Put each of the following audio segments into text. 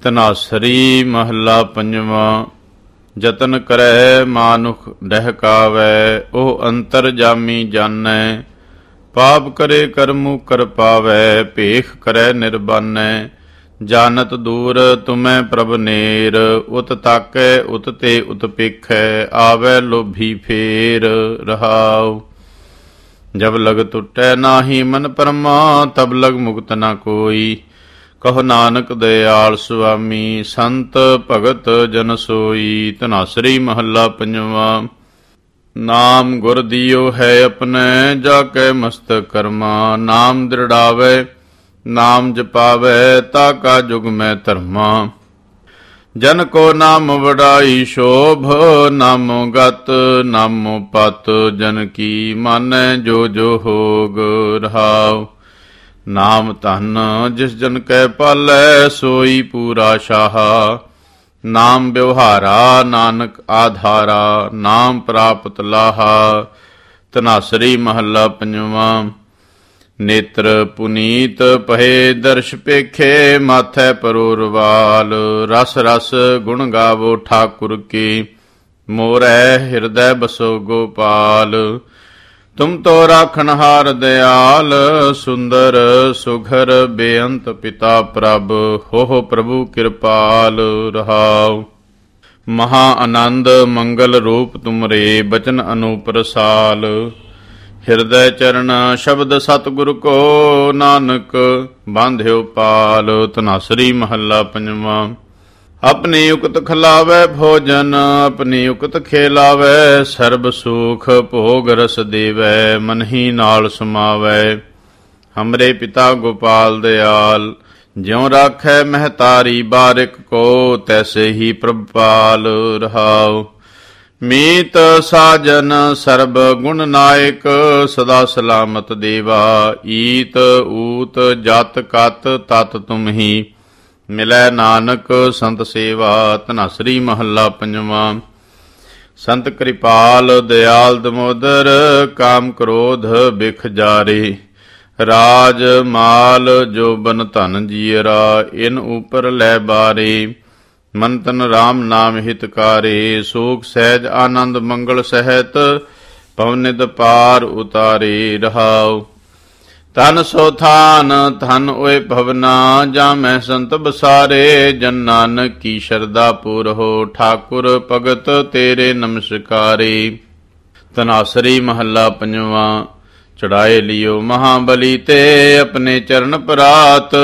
ਧਨਾਸਰੀ ਮਹੱਲਾ ਪੰਜਵਾਂ। ਜਤਨ ਕਰੈ ਮਾਨੁਖ ਡਹਿਕਾਵੈ, ਉਹ ਅੰਤਰ ਜਾਮੀ ਜਾਣੈ। ਪਾਪ ਕਰੇ ਕਰਮੁ ਕਰ ਪਾਵੈ, ਭੇਖ ਕਰੈ ਨਿਰਬਾਨੈ। ਜਾਨਤ ਦੂਰ ਤੁਮੈ ਪ੍ਰਭ ਨੇਰ, ਉਤ ਤਾਕੈ ਉਤ ਤੇ ਉਤ ਪੇਖੈ। ਆਵੈ ਲੋਭੀ ਫੇਰ ਰਹਾਉ। ਜਬ ਲਗ ਟੁੱਟੈ ਨਾਹੀ ਮਨ ਪਰਮਾ, ਤਬ ਲਗ ਮੁਕਤ ਨਾ ਕੋਈ। ਕਹੋ ਨਾਨਕ ਦਇਆਲ ਸੁਆਮੀ, ਸੰਤ ਭਗਤ ਜਨ ਸੋਈ। ਧਨਾਸਰੀ ਮਹੱਲਾ ਪੰਜਵਾਂ। ਨਾਮ ਗੁਰ ਦਿਓ ਹੈ ਆਪਣੈ, ਜਾ ਕੈ ਮਸਤਕ ਕਰਮਾ। ਨਾਮ ਦ੍ਰਿੜਾਵੈ ਨਾਮ ਜਪਾਵੈ, ਤਾ ਕਾ ਜੁਗ ਮੈਂ ਧਰਮਾ। ਜਨ ਕੋ ਨਾਮ ਵਡਾਈ ਸ਼ੋਭ, ਨਾਮੋ ਗਤ ਨਾਮੋ ਪਤ। ਜਨ ਕੀ ਮਾਨੈ ਜੋ ਜੋ ਹੋਗ ਰਹਾਉ। ਨਾਮ ਧਨ ਜਿਸ ਜਨ ਕੈ ਪਾਲੈ, ਸੋਈ ਪੂਰਾ ਸ਼ਾਹਾ। ਨਾਮ ਵਿਵਹਾਰਾ ਨਾਨਕ ਆਧਾਰਾ, ਨਾਮ ਪ੍ਰਾਪਤ ਲਾਹਾ। ਧਨਾਸਰੀ ਮਹੱਲਾ ਪੰਜਵਾਂ। ਨੇਤਰ ਪੁਨੀਤ ਪਹੇ ਦਰਸ਼ ਪੇਖੇ, ਮਾਥੈ ਪਰੋਰਵਾਲ। ਰਸ ਰਸ ਗੁਣ ਗਾਵੋ ਠਾਕੁਰ ਕੀ, ਮੋਰੈ ਹਿਰਦੈ ਬਸੋ ਗੋਪਾਲ। ਤੁਮ ਤੋ ਰਾਖਣਹਾਰ ਦਿਆਲ, ਸੁੰਦਰ ਸੁਘਰ ਬੇਅੰਤ ਪਿਤਾ ਪ੍ਰਭ। ਹੋ ਪ੍ਰਭੂ ਕਿਰਪਾਲ ਰਹਾਉ। ਮਹਾ ਆਨੰਦ ਮੰਗਲ ਰੂਪ ਤੁਮਰੇ, ਬਚਨ ਅਨੂਪ ਰਸਾਲ। ਹਿਰਦੈ ਚਰਨ ਸ਼ਬਦ ਸਤਿਗੁਰ ਕੋ, ਨਾਨਕ ਬਾਂਧਿਓ ਪਾਲ। ਧਨਾਸਰੀ ਮਹੱਲਾ ਪੰਜਵਾਂ। ਆਪਣੀ ਉਕਤ ਖਿਲਾਵੈ ਭੋਜਨ, ਆਪਣੀ ਉਕਤ ਖੇਲਾਵੈ। ਸਰਬ ਸੁਖ ਭੋਗ ਰਸ ਦੇਵੈ, ਮਨਹੀ ਨਾਲ ਸਮਾਵੈ। ਹਮਰੇ ਪਿਤਾ ਗੋਪਾਲ ਦਿਆਲ, ਜਿਉ ਰਾਖੈ ਮਹਤਾਰੀ ਬਾਰਿਕ ਕੋ। ਤੈਸੇ ਹੀ ਪ੍ਰਭ ਪਾਲ ਰਹਾਉ। ਮੀਤ ਸਾਜਨ ਸਰਬ ਗੁਣ ਨਾਇਕ, ਸਦਾ ਸਲਾਮਤ ਦੇਵਾ। ਈਤ ਊਤ ਜਤ ਕਤ ਤਤ ਤੁਮ ਹੀ, ਮਿਲੈ ਨਾਨਕ ਸੰਤ ਸੇਵਾ। ਧਨਾਸਰੀ ਮਹੱਲਾ ਪੰਜਵਾਂ। ਸੰਤ ਕਿਰਪਾਲ ਦਿਆਲ ਦਮੋਦਰ, ਕਾਮ ਕ੍ਰੋਧ ਬਿਖ ਜਾਰੇ। ਰਾਜ ਮਾਲ ਜੋਬਨ ਧਨ ਜੀਅਰਾ, ਇਨ ਉਪਰ ਲੈ ਬਾਰੇ। ਮਨ ਤਨ ਰਾਮ ਨਾਮ ਹਿਤਕਾਰੇ, ਸੋਖ ਸਹਿਜ ਆਨੰਦ ਮੰਗਲ ਸਹਿਤ। ਪਵਨਿਦ ਪਾਰ ਉਤਾਰੇ ਰਹਾਉ। ਤਨ ਸੋ ਥਾਨ ਧਨ ਓਏ ਭਵਨਾ, ਜਾਂ ਮੈਂ ਸੰਤ ਬਸਾਰੇ। ਜਨ ਨਾਨਕ ਕੀ ਸ਼ਰਧਾ ਪੂਰਹੋ, ਠਾਕੁਰ ਭਗਤ ਤੇਰੇ ਨਮਸਕਾਰੇ। ਧਨਾਸਰੀ ਮਹੱਲਾ ਪੰਜਵਾਂ। ਚੜਾਏ ਲਿਓ ਮਹਾਬਲੀ ਤੇ, ਆਪਣੇ ਚਰਨ ਪਰਾਤ।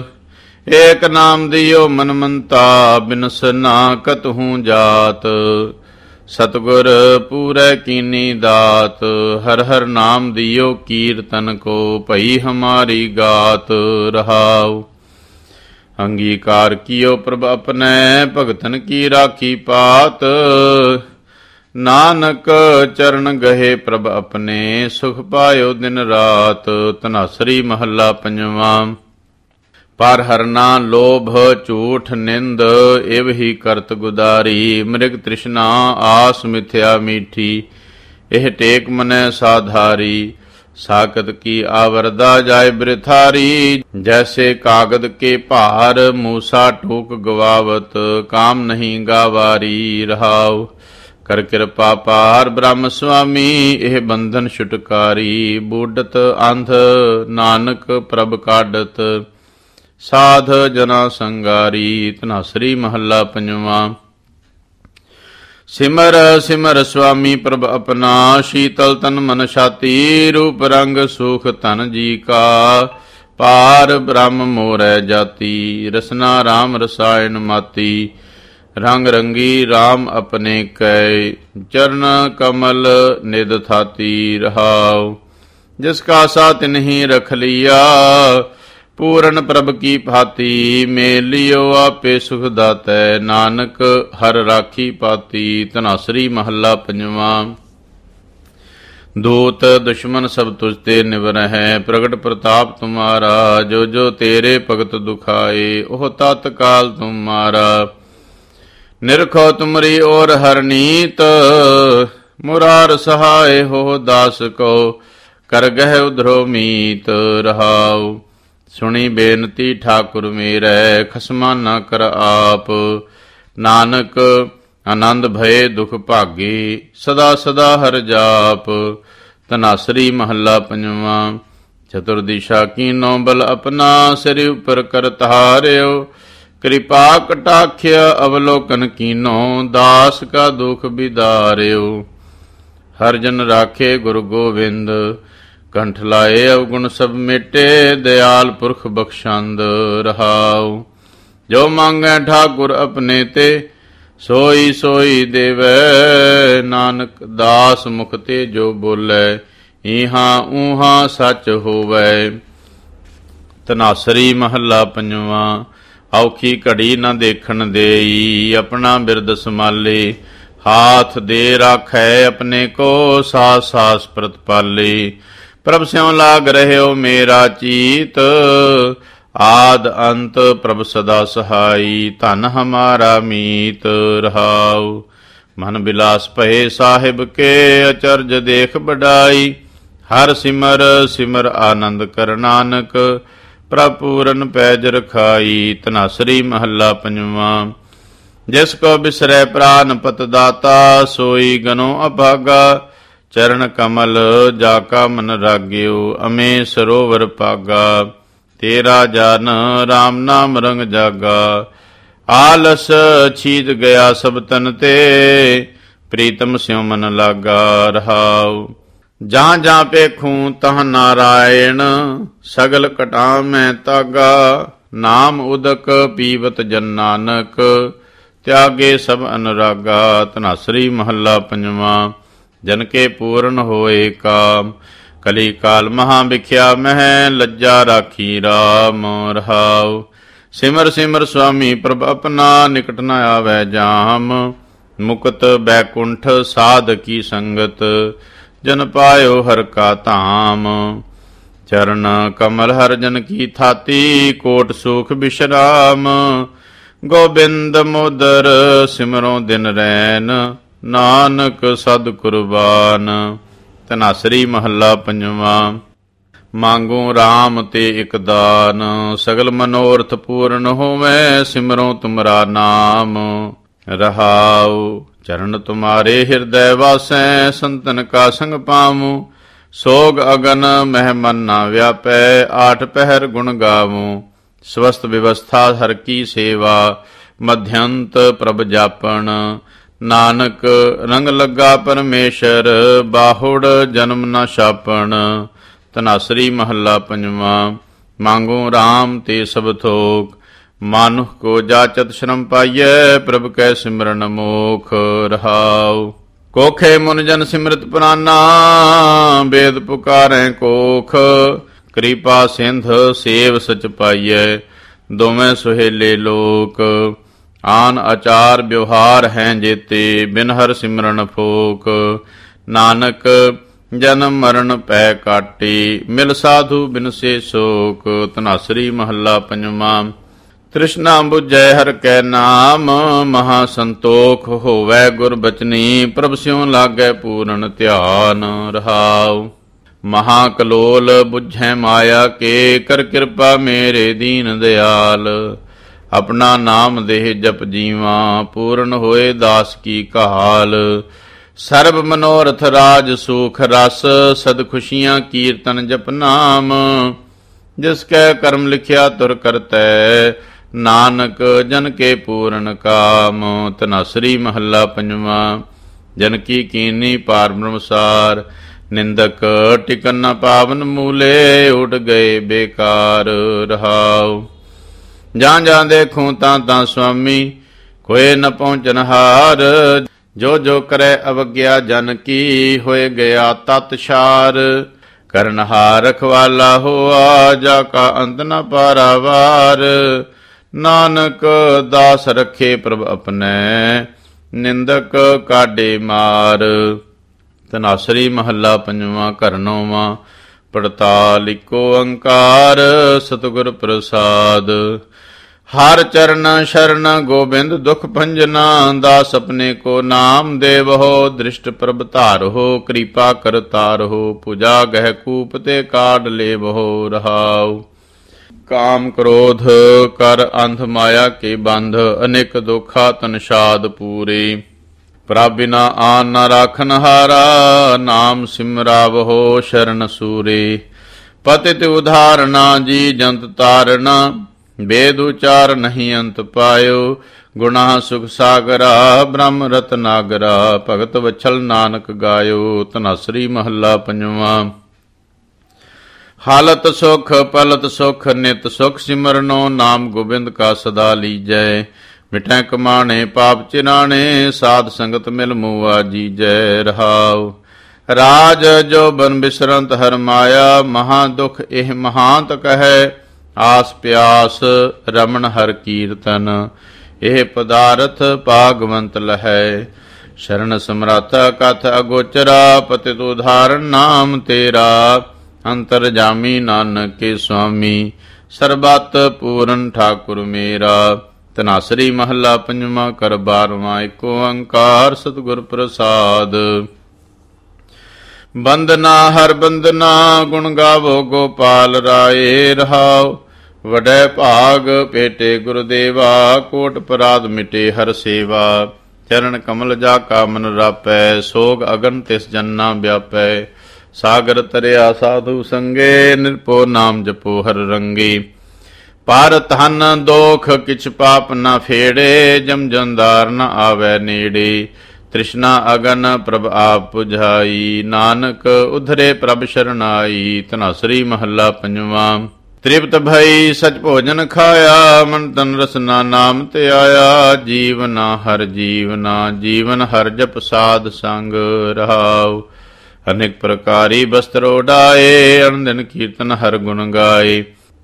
ਏਕ ਨਾਮ ਦਿਓ ਮਨ ਮੰਤਾ, ਬਿਨਸ ਨਾ ਕਤਹੂ ਜਾਤ। ਸਤਿਗੁਰ ਪੂਰੈ ਕੀਨੀ ਦਾਤ, ਹਰ ਹਰ ਨਾਮ ਦਿਓ ਕੀਰਤਨ ਕੋ। ਭਈ ਹਮਾਰੀ ਗਾਤ ਰਹਾਉ। ਅੰਗੀਕਾਰ ਕੀਓ ਪ੍ਰਭ ਆਪਣੈ, ਭਗਤਨ ਕੀ ਰਾਖੀ ਪਾਤ। ਨਾਨਕ ਚਰਨ ਗਹੇ ਪ੍ਰਭ ਆਪਣੇ, ਸੁਖ ਪਾਇਓ ਦਿਨ ਰਾਤ। ਧਨਾਸਰੀ ਮਹੱਲਾ ਪੰਜਵਾਂ। ਪਰ ਹਰਨਾ ਲੋਭ ਝੂਠ ਨਿੰਦ, ਇਵ ਹੀ ਕਰਤ ਗੁਦਾਰੀ। ਮ੍ਰਿਗ ਤ੍ਰਿਸ਼ਨਾ ਆਸ ਮਿਥਿਆ ਮੀਠੀ, ਇਹ ਟੇਕ ਮਨੈ ਸਾਧਾਰੀ। ਸਾਕਤ ਕੀ ਆਵਰਦਾ ਜਾਏ ਬ੍ਰਿਥਾਰੀ, ਜੈਸੇ ਕਾਗਦ ਕੇ ਭਾਰ। ਮੂਸਾ ਟੋਕ ਗਵਾਵਤ, ਕਾਮ ਨਹੀਂ ਗਾਵਾਰੀ ਰਹਾਉ। ਕਰ ਕਿਰਪਾ ਪਾਰ ਬ੍ਰਹਮ ਸੁਆਮੀ, ਇਹ ਬੰਧਨ ਛੁਟਕਾਰੀ। ਬੂਡਤ ਅੰਧ ਨਾਨਕ ਪ੍ਰਭ ਕਾਢਤ, ਸਾਧ ਜਨਾ ਸੰਗਾਰੀ। ਧਨਾਸਰੀ ਮਹੱਲਾ ਪੰਜਵਾਂ। ਸਿਮਰ ਸਿਮਰ ਸੁਆਮੀ ਪ੍ਰਭ ਆਪਣਾ, ਸ਼ੀਤਲ ਤਨ ਮਨ ਛਾਤੀ। ਰੂਪ ਰੰਗ ਸੁਖ ਧਨ ਜੀ ਕਾ, ਪਾਰ ਬ੍ਰਹਮ ਮੋਰੈ ਜਾਤੀ। ਰਸਨਾ ਰਾਮ ਰਸਾਇਣ ਮਾਤੀ, ਰੰਗ ਰੰਗੀ ਰਾਮ ਆਪਣੇ ਕੈ। ਚਰਨ ਕਮਲ ਨਿਦ ਥਾਤੀ ਰਹਾਉ। ਜਿਸ ਕਾ ਸਾ ਤਿਨਹੀ ਰਖ ਲਿਆ, ਪੂਰਨ ਪ੍ਰਭ ਕੀ ਭਾਤੀ। ਮੇਲਿਓ ਆਪੇ ਸੁਖ ਦਾਤੈ, ਨਾਨਕ ਹਰ ਰਾਖੀ ਪਾਤੀ। ਧਨਾਸਰੀ ਮਹੱਲਾ ਪੰਜਵਾਂ। ਦੂਤ ਦੁਸ਼ਮਨ ਸਭ ਤੁਝ ਤੇ ਨਿਵਰਹਿ, ਪ੍ਰਗਟ ਪ੍ਰਤਾਪ ਤੁਮਾਰਾ। ਜੋ ਜੋ ਤੇਰੇ ਭਗਤ ਦੁਖਾਏ, ਉਹ ਤਤਕਾਲ ਤੁਮਾਰਾ। ਨਿਰਖੋ ਤੁਮਰੀ ਔਰ ਹਰਨੀਤ, ਮੁਰਾਰ ਸਹਾਏ ਹੋ ਦਾਸ ਕੋ। ਕਰ ਗਹਿ ਉਧਰੋ ਮੀਤ ਰਹਾਉ। ਸੁਣੀ ਬੇਨਤੀ ਠਾਕੁਰ ਮੇਰੇ, ਖਸਮਾ ਨਾ ਕਰ ਆਪ। ਨਾਨਕ ਆਨੰਦ ਭਏ ਦੁਖ ਭਾਗੀ, ਸਦਾ ਸਦਾ ਹਰਿ ਜਾਪ। ਧਨਾਸਰੀ ਮਹੱਲਾ ਪੰਜਵਾਂ। ਚਤੁਰਦਿਸ਼ਾ ਕੀਨੋ ਬਲ ਆਪਣਾ, ਸਿਰ ਉਪਰ ਕਰ ਤਾਰਿਓ। ਕਿਰਪਾ ਕਟਾਖਿਆ ਅਵਲੋਕਨ ਕੀਨੋ, ਦਾਸ ਕਾ ਦੁਖ ਬਿਦਾਰਿਓ। ਹਰ ਜਨ ਰਾਖੇ ਗੁਰੂ ਗੋਬਿੰਦ, ਕੰਠ ਲਾਏ ਅਵਗੁਣ ਸਭ ਮਿਟੇ। ਦਿਆਲ ਪੁਰਖ ਬਖਸ਼ੰਦ ਰਹਾਉ। ਜੋ ਮੰਗੈ ਠਾਕੁਰ ਆਪਣੇ ਤੇ, ਸੋਈ ਸੋਈ ਦੇਵੈ। ਨਾਨਕ ਦਾਸ ਮੁਖ ਤੇ ਜੋ ਬੋਲੇ, ਇਹਾਂ ਊਹਾਂ ਸੱਚ ਹੋਵੈ। ਧਨਾਸਰੀ ਮਹੱਲਾ ਪੰਜਵਾਂ। ਔਖੀ ਘੜੀ ਨਾ ਦੇਖਣ ਦੇਈ, ਆਪਣਾ ਬਿਰਦ ਸੰਭਾਲੇ। ਹਾਥ ਦੇ ਰਾਖੈ ਆਪਣੇ ਕੋ, ਸਾਸ ਸਾਸ ਪ੍ਰਤਪਾਲੇ। ਪ੍ਰਭ ਸਿਉ ਲਾਗ ਰਹਿਓ ਮੇਰਾ ਚੀਤ, ਆਦ ਅੰਤ ਪ੍ਰਭ ਸਦਾ ਸਹਾਈ। ਧਨ ਹਮਾਰਾ ਮੀਤ ਰਹਾਉ। ਮਨ ਬਿਲਾਸ ਭਏ ਸਾਹਿਬ ਕੇ, ਅਚਰਜ ਦੇਖ ਬਡਾਈ। ਹਰ ਸਿਮਰ ਸਿਮਰ ਆਨੰਦ ਕਰ ਨਾਨਕ, ਪ੍ਰਭ ਪੂਰਨ ਪੈਜ ਰਖਾਈ। ਧਨਾਸਰੀ ਮਹੱਲਾ ਪੰਜਵਾਂ। ਜਿਸ ਕੋ ਬਿਸਰੈ ਪ੍ਰਾਨ ਪਤ ਦਾਤਾ, ਸੋਈ ਗਨੋ ਅਭਾਗਾ। ਚਰਨ ਕਮਲ ਜਾ ਕਾ ਮਨ ਰਾਗਿਓ, ਅਮੇ ਸਰੋਵਰ ਪਾਗਾ। ਤੇਰਾ ਜਨ ਰਾਮ ਨਾਮ ਰੰਗ ਜਾਗਾ, ਆਲਸ ਛੀਦ ਗਿਆ ਸਭ ਤਨ ਤੇ। ਪ੍ਰੀਤਮ ਸਿਉ ਮਨ ਲਾਗਾ ਰਹਾਉ। ਜਾਂ ਜਾਂ ਪੇਖੂੰ ਤਹ ਨਾਰਾਇਣ, ਸਗਲ ਘਟਾ ਮੈਂ ਤਾਗਾ। ਨਾਮ ਉਦਕ ਪੀਵਤ ਜਨ ਨਾਨਕ, ਤਿਆਗੇ ਸਭ ਅਨੁਰਾਗਾ। ਧਨਾਸਰੀ ਮਹੱਲਾ ਪੰਜਵਾਂ। ਜਨ ਕੇ ਪੂਰਨ ਹੋਏ ਕਾਮ, ਕਲੀ ਕਾਲ ਮਹਾ ਵਿਖਿਆ ਮਹਿ। ਲੱਜਾ ਰਾਖੀ ਰਾਮ ਰਹਾਉ। ਸਿਮਰ ਸਿਮਰ ਸੁਆਮੀ ਪ੍ਰਭ ਆਪਣਾ, ਨਿਕਟ ਨ ਆਵੈ ਜਾਮ। ਮੁਕਤ ਬੈਕੁੰਠ ਸਾਧ ਕੀ ਸੰਗਤ, ਜਨ ਪਾਇਓ ਹਰ ਕਾ ਧਾਮ। ਚਰਨ ਕਮਲ ਹਰ ਜਨ ਕੀ ਥਾਤੀ, ਕੋਟ ਸੁਖ ਬਿਸ਼ਰਾਮ। ਗੋਬਿੰਦ ਮੋਦਰ ਸਿਮਰੋ ਦਿਨ ਰੈਨ, ਨਾਨਕ ਸਦ ਕੁਰਬਾਨ। ਧਨਾਸਰੀ ਮਹੱਲਾ ਪੰਜਵਾਂ। ਮੰਗੂ ਰਾਮ ਤੇ ਇਕ ਦਾਨ, ਸਗਲ ਮਨੋਰਥ ਪੂਰਨ ਹੋਵੇ। ਸਿਮਰੋ ਤੁਮਰਾ ਨਾਮ ਰਹਾਉ। ਚਰਨ ਤੁਮਾਰੇ ਹਿਰਦੈ ਵਾਸੈ, ਸੰਤਨ ਕਾ ਸੰਗ ਪਾਵੂੰ। ਸੋਗ ਅਗਨ ਮਹਿ ਮਨ ਨਾ ਵਿਆਪੈ, ਆਠ ਪਹਿਰ ਗੁਣ ਗਾਵੂੰ। ਸਵਸਤ ਵਿਵਸਥਾ ਹਰ ਕੀ ਸੇਵਾ, ਮਧਿਅੰਤ ਪ੍ਰਭ ਜਾਪਣ। ਨਾਨਕ ਰੰਗ ਲੱਗਾ ਪਰਮੇਸ਼ਰ, ਬਾਹੁੜ ਜਨਮ ਨਾ ਛਾਪਣ। ਧਨਾਸਰੀ ਮਹੱਲਾ ਪੰਜਵਾਂ। ਮੰਗੂ ਰਾਮ ਤੇ ਸਭ ਥੋਕ, ਮਾਨੁਖ ਕੋ ਜਾਚਤ ਸ਼ਰਮ ਪਾਈਐ। ਪ੍ਰਭ ਕੈ ਸਿਮਰਨ ਮੋਖ ਰਹਾਉ। ਕੋਖੇ ਮੁਨ ਜਨ ਸਿਮਰਤ ਪੁਰਾਨਾ, ਬੇਦ ਪੁਕਾਰੈ ਕੋਖ। ਕਿਰਪਾ ਸਿੰਧ ਸੇਵ ਸਚ ਪਾਈਐ, ਦੋਵੇਂ ਸੁਹੇਲੇ ਲੋਕ। ਆਨ ਆਚਾਰ ਵਿਵਹਾਰ ਹੈ ਜੇਤੇ, ਬਿਨ ਹਰ ਸਿਮਰਨ ਫੋਕ। ਨਾਨਕ ਜਨਮ ਮਰਨ ਪੈ ਕਾਟੀ, ਮਿਲ ਸਾਧੂ ਬਿਨ ਸੇ ਸੋਕ। ਧਨਾਸਰੀ ਮਹੱਲਾ ਪੰਜਵਾਂ। ਤ੍ਰਿਸ਼ਨਾ ਬੁਝੈ ਹਰ ਕੈ ਨਾਮ, ਮਹਾ ਸੰਤੋਖ ਹੋਵੈ ਗੁਰ ਬਚਨੀ। ਪ੍ਰਭ ਸਿਉ ਲਾਗੈ ਪੂਰਨ ਧਿਆਨ ਰਹਾਉ। ਮਹਾ ਕਲੋਲ ਬੁਝੈ ਮਾਇਆ ਕੇ, ਕਰ ਕਿਰਪਾ ਮੇਰੇ ਦੀਨ ਦਿਆਲ। ਆਪਣਾ ਨਾਮ ਦੇਹ ਜਪ ਜੀਵਾ, ਪੂਰਨ ਹੋਏ ਦਾਸ ਕੀ ਕਹਾਲ। ਸਰਬ ਮਨੋਰਥ ਰਾਜ ਸੂਖ ਰਸ, ਸਦ ਖੁਸ਼ੀਆਂ ਕੀਰਤਨ ਜਪ ਨਾਮ। ਜਿਸ ਕੈ ਕਰਮ ਲਿਖਿਆ ਤੁਰ ਕਰਤੈ, ਨਾਨਕ ਜਨ ਕੇ ਪੂਰਨ ਕਾਮ। ਧਨਾਸਰੀ ਮਹੱਲਾ ਪੰਜਵਾਂ। ਜਨ ਕੀ ਕੀਨੀ ਪਾਰ ਬ੍ਰਹਮਸਾਰ, ਨਿੰਦਕ ਟਿਕਨ ਨ ਪਾਵਨ ਮੂਲੇ। ਉੱਡ ਗਏ ਬੇਕਾਰ ਰਹਾਉ। ਜਾਂ ਜਾਂ ਦੇਖੂੰ ਤਾਂ ਸੁਆਮੀ, ਕੋਏ ਨ ਪਹੁੰਚਨ ਹਾਰ। ਜੋ ਜੋ ਕਰੈ ਅਵਗਿਆ ਜਨ ਕੀ, ਹੋਏ ਗਿਆ ਤਤ ਛਾਰ। ਕਰਨਹਾਰ ਰਖਵਾਲਾ ਹੋਆ, ਜਾ ਕਾ ਅੰਤ ਨ ਪਾਰਾਵਾਰ। ਨਾਨਕ ਦਾਸ ਰਖੇ ਪ੍ਰਭ ਆਪਣੈ, ਨਿੰਦਕ ਕਾਢੇ ਮਾਰ। ਧਨਾਸਰੀ ਮਹੱਲਾ ਪੰਜਵਾਂ। ਘਰ ਨੌਵਾਂ। ਪੜਤਾਲ ਇੱਕੋ ਓੰਕਾਰ, ਸਤਿਗੁਰ ਪ੍ਰਸਾਦ। ਹਰ ਚਰਨ ਸ਼ਰਨ ਗੋਬਿੰਦ ਦੁਖ ਭੰਜਨਾ। ਦਾਸ ਆਪਣੇ ਕੋ ਨਾਮ ਦੇਵਹੁ, ਦ੍ਰਿਸ਼ਟ ਪ੍ਰਭ ਧਾਰਹੁ। ਕਿਰਪਾ ਕਰ ਤਾਰਹੁ, ਪੂਜਾ ਗਹਿ ਕੂਪ ਤੇ ਕਾਢ ਲੇਵਹੁ ਰਹਾਉ। ਕਾਮ ਕ੍ਰੋਧ ਕਰ ਅੰਧ ਮਾਇਆ ਕੇ ਬੰਧ, ਅਨੇਕ ਦੁਖਾ ਤਨਸ਼ਾਦ ਪੂਰੇ। ਪ੍ਰਭ ਬਿਨਾ ਆਨ ਨ ਰਾਖਨ ਹਾਰਾ, ਨਾਮ ਸਿਮਰਾਵਹੋ ਸ਼ਰਨ ਸੂਰੇ। ਪਤਿਤ ਉਧਾਰਨਾ ਜੀ ਜੰਤ ਤਾਰਨਾ, ਵੇਦ ਉਚਾਰ ਨਹੀਂ ਅੰਤ ਪਾਇਓ। ਗੁਨਾਹ ਸੁਖ ਸਾਗਰਾ ਬ੍ਰਹਮ ਰਤਨਾਗਰਾ, ਭਗਤ ਵਛਲ ਨਾਨਕ ਗਾਇਓ। ਧਨਾਸਰੀ ਮਹੱਲਾ ਪੰਜਵਾਂ। ਹਾਲਤ ਸੁਖ ਪਲਤ ਸੁਖ ਨਿਤ ਸੁਖ, ਸਿਮਰਨੋ ਨਾਮ ਗੋਬਿੰਦ ਕਾ ਸਦਾ ਲੀਜੈ। ਮਿਟੈ ਕਮਾਣੇ ਪਾਪ ਚਿਰਾਣੇ, ਸਾਧ ਸੰਗਤ ਮਿਲ ਮੂਆ ਜੀਜੈ। ਰਹਾਉ ਰਾਜ ਜੋ ਬਨ ਬਿਸਰੰਤ ਹਰ ਮਾਇਆ, ਮਹਾ ਦੁਖ ਇਹ ਮਹਾਂਤ ਕਹੈ। ਆਸ ਪਿਆਸ ਰਮਣ ਹਰ ਕੀਰਤਨ, ਇਹ ਪਦਾਰਥ ਭਾਗਵੰਤ ਲਹੈ। ਸ਼ਰਨ ਸਮਰਾਤਾ ਕਥ ਅਗੋਚਰਾ, ਪਤਿਤ ਉਧਾਰਨ ਨਾਮ ਤੇਰਾ। ਅੰਤਰ ਜਾਮੀ ਨਾਨਕ ਕੇ ਸੁਆਮੀ, ਸਰਬਤ ਪੂਰਨ ਠਾਕੁਰ ਮੇਰਾ। ਧਨਾਸਰੀ ਮਹੱਲਾ ਪੰਜਵਾਂ। ਕਰ 12ਵਾਂ। ਏਕ ਓੰਕਾਰ ਸਤਿਗੁਰ ਪ੍ਰਸਾਦ। ਬੰਦਨਾ ਹਰ ਬੰਦਨਾ, ਗੁਣ ਗਾਵੋ ਗੋਪਾਲ ਰਾਏ। ਰਹਾਉ ਵਡੈ ਭਾਗ ਭੇਟੇ ਗੁਰਦੇਵਾ, ਕੋਟ ਪਰਾਧ ਮਿਟੇ ਹਰ ਸੇਵਾ। ਚਰਨ ਕਮਲ ਜਾ ਕਾ ਮਨ ਰਾਪੈ, ਸੋਗ ਅਗਨ ਤਿਸ ਜਨ ਨਾ ਵਿਆਪੈ। ਸਾਗਰ ਤਰਿਆ ਸਾਧੂ ਸੰਗੇ, ਨਿਰਭਉ ਨਾਮ ਜਪੋ ਹਰ ਰੰਗੇ। ਪਰ ਧਨ ਦੋਖ ਕਿਛ ਪਾਪ ਨ ਫੇੜੇ, ਜਮ ਜੰਦਾਰ ਨ ਆਵੈ ਨੇੜੇ। ਤ੍ਰਿਸ਼ਨਾ ਅਗਨ ਪ੍ਰਭ ਆਪ ਪੁਝਾਈ, ਨਾਨਕ ਉਧਰੇ ਪ੍ਰਭ ਸ਼ਰਨਾਈ। ਧਨਾਸਰੀ ਮਹੱਲਾ ਪੰਜਵਾਂ। ਤ੍ਰਿਪਤ ਭਈ ਸਚ ਭੋਜਨ ਖਾਇਆ, ਮਨ ਤਨ ਰਸਨਾ ਨਾਮ ਤੇ ਆਇਆ। ਜੀਵਨਾ ਹਰ ਜੀਵਨਾ, ਜੀਵਨ ਹਰ ਜਪ ਸਾਧ ਸੰਗ। ਰਹਾਉ ਅਨੇਕ ਪ੍ਰਕਾਰੀ ਬਸਤਰ ਉਡਾਏ, ਅਨੰਦਨ ਕੀਰਤਨ ਹਰ ਗੁਣ ਗਾਏ।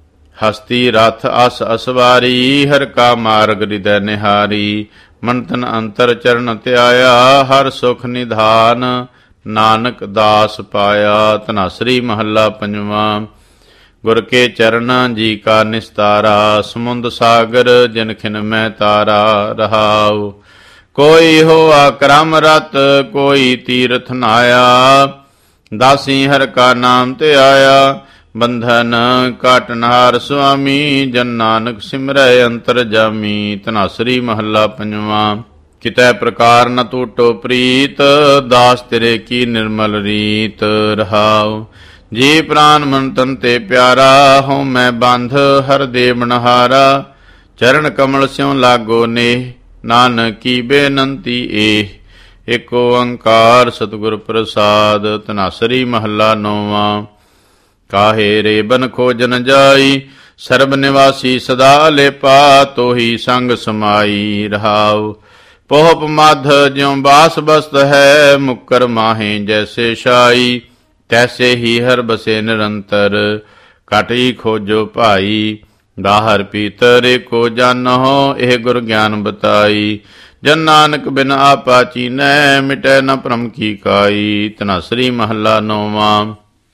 ਹਸਤੀ ਰਥ ਅਸ ਅਸਵਾਰੀ, ਹਰ ਕਾ ਮਾਰਗ ਹਿਰਦੈ ਨਿਹਾਰੀ। ਮਨ ਤਨ ਅੰਤਰ ਚਰਨ ਧਿਆਇਆ, ਹਰ ਸੁਖ ਨਿਧਾਨ ਨਾਨਕ ਦਾਸ ਪਾਇਆ। ਧਨਾਸਰੀ ਮਹੱਲਾ ਪੰਜਵਾਂ। ਗੁਰ ਕੇ ਚਰਨ ਜੀ ਕਾ ਨਿਸਤਾਰਾ, ਸਮੁੰਦ ਸਾਗਰ ਜਿਨ ਖਿਨ ਮੈਂ ਤਾਰਾ। ਰਹਾਉ ਕੋਈ ਹੋਆ ਕਰਮ ਰਤ, ਕੋਈ ਤੀਰਥ ਨਾਇਆ। ਦਾਸੀ ਹਰ ਕਾ ਨਾਮ ਤੇ ਆਇਆ, ਬੰਧਨ ਕਾਟਨਹਾਰ ਸੁਆਮੀ। ਜਨ ਨਾਨਕ ਸਿਮਰੈ ਅੰਤਰ ਜਾਮੀ। ਧਨਾਸਰੀ ਮਹੱਲਾ ਪੰਜਵਾਂ। ਕਿਤੈ ਪ੍ਰਕਾਰ ਨ ਟੂਟੋ ਪ੍ਰੀਤ, ਦਾਸ ਤੇਰੇ ਕੀ ਨਿਰਮਲ ਰੀਤ। ਰਹਾਉ ਜੀ ਪ੍ਰਾਨ ਮਨ ਤਨ ਤੇ ਪਿਆਰਾ, ਹਉ ਮੈਂ ਬੰਧ ਹਰ ਦੇ ਬਨਹਾਰਾ। ਚਰਨ ਕਮਲ ਸਿਉ ਲਾਗੋ ਨੇਹ, ਨਾਨਕ ਕੀ ਬੇਨੰਤੀ ਏਹ। ਏਕ ਓੰਕਾਰ ਸਤਿਗੁਰ ਪ੍ਰਸਾਦ। ਧਨਾਸਰੀ ਮਹੱਲਾ ਨੌਵਾਂ। ਕਾਹੇ ਰੇ ਬਨ ਖੋਜਨ ਜਾਈ, ਸਰਬ ਨਿਵਾਸੀ ਸਦਾ ਲੇਪਾ। ਤੋਹੀ ਸੰਗ ਸਮਾਈ। ਰਹਾਉ ਪੋਹਪ ਮਧ ਜਿਉ ਬਾਸ ਬਸਤ ਹੈ, ਮੁੱਕਰ ਮਾਹੇ ਜੈਸੇ ਸ਼ਾਈ। ਤੈਸੇ ਹੀ ਹਰ ਬਸੇ ਨਿਰੰਤਰ, ਘਟਿ ਖੋਜੋ ਭਾਈ। ਬਾਹਰ ਭੀਤਰ ਏਕੋ ਜਾਨਹੁ, ਇਹ ਗੁਰ ਗਿਆਨ ਬਤਾਈ। ਜਨ ਨਾਨਕ ਬਿਨ ਆਪਾ ਚੀਨੈ, ਮਿਟੈ ਨ ਭ੍ਰਮ ਕੀ ਕਾਈ। ਧਨਾਸਰੀ ਮਹੱਲਾ ਨੌਵਾਂ।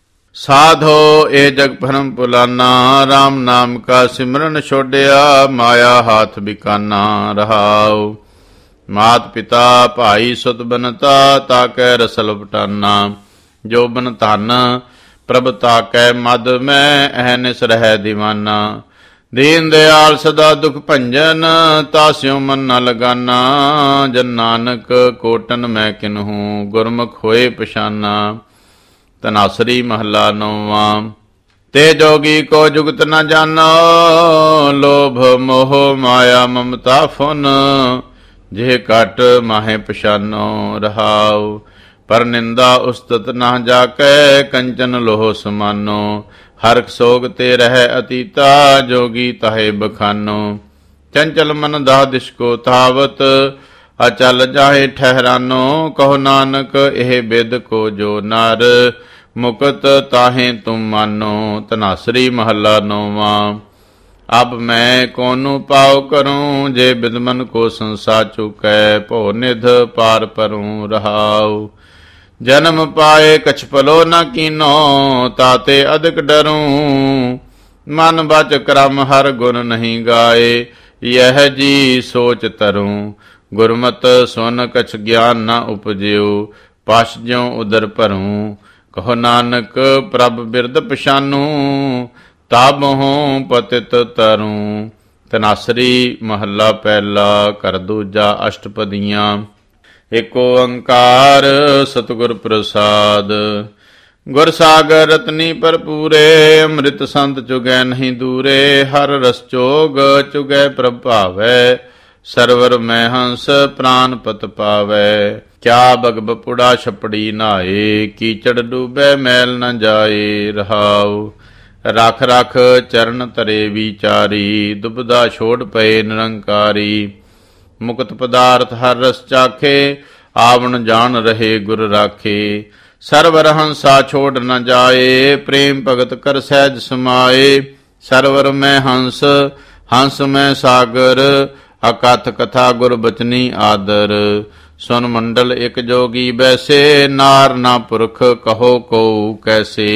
ਸਾਧੋ ਇਹ ਜਗ ਭਰਮ ਭੁਲਾਨਾ, ਰਾਮ ਨਾਮ ਕਾ ਸਿਮਰਨ ਛੋਡਿਆ। ਮਾਇਆ ਹਾਥ ਬਿਕਾਨਾ। ਰਹਾਉ ਮਾਤ ਪਿਤਾ ਭਾਈ ਸੁਤ ਬਨਤਾ, ਤਾਕੈ ਰਸਲ ਪਟਾਨਾ। ਜੋ ਬਨ ਧਨ ਪ੍ਰਭ ਤਾਕੈ ਮਦ ਮੈਂ, ਅਹਨਿਸ ਰਹਿ ਦੀਵਾਨਾ। ਦੀਨ ਦਿਆਲ ਸਦਾ ਦੁਖ ਭੰਜਨ, ਤਾਸਿਉ ਮਨ ਨ ਲਗਾਨਾ। ਜਨ ਨਾਨਕ ਕੋਟਨ ਮੈਂ ਕਿਨਹੂ, ਗੁਰਮੁਖ ਹੋਏ ਪਛਾਨਾ। ਧਨਾਸਰੀ ਮਹੱਲਾ ਨੌਵਾਂ। ਤੇ ਜੋਗੀ ਕੋ ਜੁਗਤ ਨ ਜਾਨੋ, ਲੋਭ ਮੋਹ ਮਾਇਆ ਮਮਤਾ ਫੁਨ। ਜੇ ਘਟ ਮਾਹੇ ਪਛਾਨੋ। ਰਹਾਉ ਪਰ ਨਿੰਦਾ ਉਸਤਤ ਨਾ ਜਾਕੈ, ਕੰਚਨ ਲੋਹ ਸਮਾਨੋ। ਹਰਖ ਸੋਗ ਤੇ ਰਹਿ ਅਤੀਤਾ, ਜੋਗੀ ਤਾਹੇ ਬਖਾਨੋ। ਚੰਚਲ ਮਨ ਦਾ ਦਿਸ਼ ਕੋ ਧਾਵਤ, ਅਚਲ ਜਾਹੇ ਠਹਿਰਾਨੋ। ਕਹੋ ਨਾਨਕ ਇਹ ਬਿਦ ਕੋ ਜੋ ਨਰ, ਮੁਕਤ ਤਾਹੇ ਤੁਮ ਮਾਨੋ। ਧਨਾਸਰੀ ਮਹੱਲਾ ਨੌਵਾਂ। ਅਬ ਮੈਂ ਕੋਨੂ ਪਾਉ ਕਰੂੰ, ਜੇ ਬਿਦਮਨ ਕੋ ਸੰਸਾ ਚੁਕੈ। ਭਉ ਨਿਧ ਪਾਰ ਪਰੂੰ। ਰਹਾਉ ਜਨਮ ਪਾਏ ਕਛ ਪਲੋ ਨ ਕੀਨੋ, ਤਾਤੇ ਅਦਿਕ ਡਰੂੰ। ਮਨ ਬਚ ਕਰਮ ਹਰ ਗੁਣ ਨਹੀਂ ਗਾਏ, ਯਹ ਜੀ ਸੋਚ ਤਰੂੰ। ਗੁਰਮਤ ਸੁਨ ਕਛ ਗਿਆਨ ਨ ਉਪਜਿਉ, ਪਛ ਜਿਉ ਉਦਰ ਭਰੂੰ। ਕਹੋ ਨਾਨਕ ਪ੍ਰਭ ਬਿਰਦ ਪਛਾਨੂ, ਤਾਬਹੁ ਪਤਿਤ ਤਰੁ। ਤਨਾਸਰੀ ਮਹੱਲਾ ਪਹਿਲਾ। ਘਰ ਦੂਜਾ। ਅਸ਼ਟਪਦੀਆਂ। ਏਕ ਓੰਕਾਰ ਸਤਿਗੁਰ ਪ੍ਰਸਾਦ। ਗੁਰ ਸਾਗਰ ਰਤਨੀ ਭਰਪੂਰੇ। ਅੰਮ੍ਰਿਤ ਸੰਤ ਚੁਗੈ ਨਹੀਂ ਦੂਰੇ। ਹਰ ਰਸ ਚੋਗ ਚੁਗੈ ਪ੍ਰਭ ਭਾਵੈ। ਸਰਵਰ ਮੈਂ ਹੰਸ ਪ੍ਰਾਨ ਪਤ ਪਾਵੈ। ਕਿਆ ਬਗ ਬਪੁੜਾ ਛਪੜੀ ਨਹਾਏ। ਕੀਚੜ ਡੂਬੈ ਮੈਲ ਨ ਜਾਏ। ਰਹਾਉ ਰਖ ਰਖ ਚਰਨ ਧਰੇ ਵਿਚਾਰੀ। ਦੁਬਦਾ ਛੋੜ ਪਏ ਨਿਰੰਕਾਰੀ। ਮੁਕਤ ਪਦਾਰਥ ਹਰ ਰਸ ਚਾਖੇ। ਆਵਣ ਜਾਣ ਰਹੇ ਗੁਰ ਰਾਖੇ। ਸਰਵਰ ਹੰਸਾ ਛੋੜ ਨ ਜਾਏ। ਪ੍ਰੇਮ ਭਗਤ ਕਰ ਸਹਿਜ ਸਮਾਏ। ਸਰਵਰ ਮੈਂ ਹੰਸ ਹੰਸ ਮੈਂ ਸਾਗਰ। ਅਕਥ ਕਥਾ ਗੁਰ ਬਚਨੀ ਆਦਰ। ਸੁਨ ਮੰਡਲ ਇਕ ਜੋਗੀ ਬੈਸੇ। ਨਾਰ ਨਾ ਪੁਰਖ ਕਹੋ ਕਉ ਕੈਸੇ।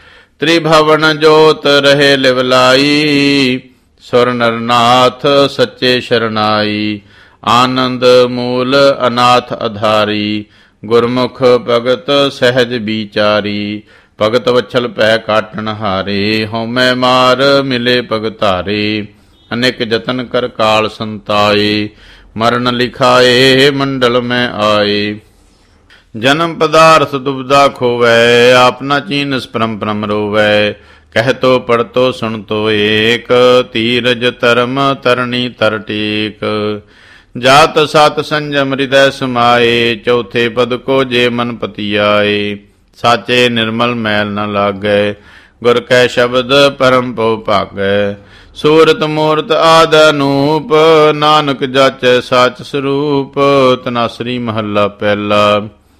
ਤ੍ਰਿਭਵਨ ਜੋਤ ਰਹੇ ਲਿਵਲਾਈ। ਸੁਰ ਨਰਨਾਥ ਸੱਚੇ ਸ਼ਰਨਾਈ। ਆਨੰਦ ਮੂਲ ਅਨਾਥ ਅਧਾਰੀ। ਗੁਰਮੁਖ ਭਗਤ ਸਹਿਜ ਵਿਚਾਰੀ। ਭਗਤ ਵਛਲ ਭੈ ਕਾਟਣ ਹਾਰੇ। ਹਉਮੈ ਮਾਰ ਮਿਲੇ ਭਗਤਾਰੇ। ਅਨੇਕ ਜਤਨ ਕਰ ਕਾਲ ਸੰਤਾਏ। ਮਰਨ ਲਿਖਾਏ ਮੰਡਲ ਮੈਂ ਆਏ। ਜਨਮ ਪਦਾਰਥ ਦੁਬਦਾ ਖੋਵੈ। ਆਪਨਾ ਚੀਨਸ ਪਰਮ ਪਰਮ ਰੋਵੈ। ਕਹਿ ਤੋ ਪੜ ਤੋ ਸੁਣ ਤੋ ਏਕ। ਧੀਰਜ ਧਰਮ ਤਰਣੀ ਤਰ ਟੇਕ। ਜਾਤ ਸਤ ਸੰਜਮ ਹਿਰਦੈ ਸਮਾਏ। ਚੌਥੇ ਪਦ ਕੋ ਜੇ ਮਨ ਪਤੀ ਆਏ। ਸਾਚੇ ਨਿਰਮਲ ਮੈਲ ਨ ਲਾਗੈ। ਗੁਰ ਕੈ ਸ਼ਬਦ ਪਰਮ ਪਉ ਭਾਗੈ। ਸੂਰਤ ਮੂਰਤ ਆਦ ਅਨੂਪ। ਨਾਨਕ ਜਾਚੈ ਸਾਚ ਸਰੂਪ। ਤਨਾਸਰੀ ਮਹੱਲਾ ਪਹਿਲਾ।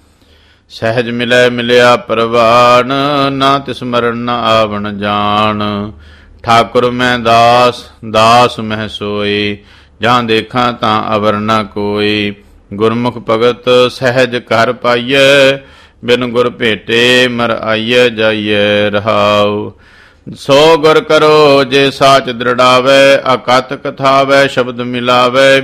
ਸਹਿਜ ਮਿਲੈ ਮਿਲਿਆ ਪਰਵਾਨ। ਨਾ ਤਿਸ ਮਰਨ ਨ ਆਵਣ ਜਾਣ। ਠਾਕੁਰ ਮੈਂ ਦਾਸ ਦਾਸ ਮਹਿ ਸੋਏ। ਜਾਂ ਦੇਖਾਂ ਤਾਂ ਅਵਰ ਨ ਕੋਇ। ਗੁਰਮੁਖ ਭਗਤ ਸਹਿਜ ਘਰ ਪਾਈਐ। ਬਿਨ ਗੁਰ ਭੇਟੇ ਮਰ ਆਈਐ ਜਾਈਐ। ਰਹਾਉ ਸੋ ਗੁਰ ਕਰੋ ਜੇ ਸਾਚ ਦ੍ਰਿੜਾਵੈ। ਅਕਥ ਕਥਾਵੈ ਸ਼ਬਦ ਮਿਲਾਵੈ।